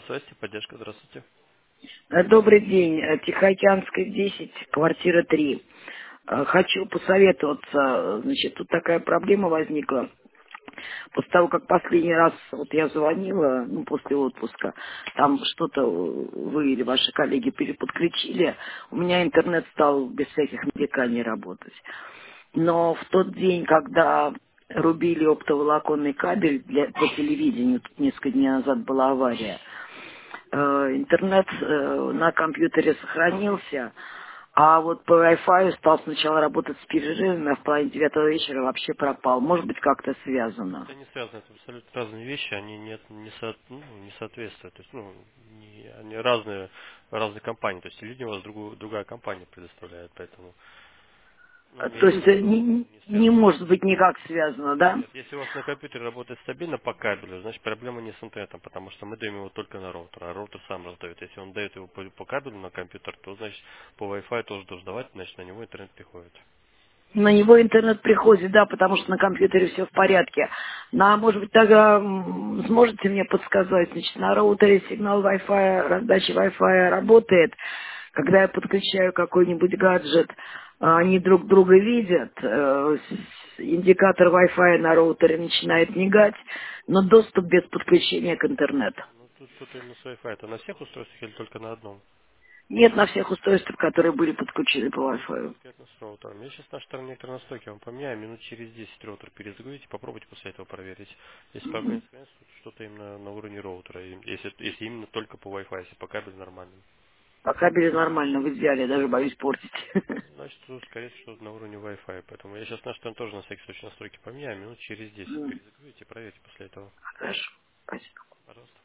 связь, поддержка, здравствуйте. Добрый день. Тихоокеанская, 10, квартира 3. Хочу посоветоваться. Значит, тут такая проблема возникла. После того, как последний раз вот я звонила, ну, после отпуска, там что-то вы или ваши коллеги переподключили, у меня интернет стал без всяких нареканий работать. Но в тот день, когда рубили оптоволоконный кабель по телевидению, тут несколько дней назад была авария, интернет на компьютере сохранился, а вот по Wi-Fi стал сначала работать с перерывами, а в половине 9 вечера вообще пропал. Может быть, как-то связано. Это не связано, это абсолютно разные вещи, они не соответствуют. То есть, они разные компании. То есть телевидение у вас другая компания предоставляет, поэтому я То не есть могу сказать, что не не связано. может быть никак связано, да? Нет, если у вас на компьютере работает стабильно по кабелю, значит проблема не с интернетом, потому что мы даем его только на роутер, а роутер сам раздает. Если он дает его по кабелю на компьютер, то значит по Wi-Fi тоже должен давать, значит на него интернет приходит. На него интернет приходит, да, потому что на компьютере все в порядке. Может быть, тогда сможете мне подсказать, значит, на роутере сигнал Wi-Fi, раздача Wi-Fi работает. Когда я подключаю какой-нибудь гаджет, они друг друга видят, индикатор Wi-Fi на роутере начинает мигать, но доступ без подключения к интернету. Ну тут именно с Wi-Fi. Это на всех устройствах или только на одном? Нет на всех устройствах, которые были подключены по Wi-Fi. Конкретно с роутером. Я сейчас наш терминатор настройки вам поменяю, минут через 10 роутер перезагрузите, попробуйте после этого проверить. Если проблема что-то именно на уровне роутера, если именно только по Wi-Fi, если по кабелю нормально. По кабелю нормально, в идеале, даже боюсь портить. Значит, скорее всего, на уровне Wi-Fi. Поэтому я сейчас наш там тоже на всякий случай настройки поменяю, минут через 10 перезагрузите, проверьте после этого. Хорошо, спасибо. Пожалуйста.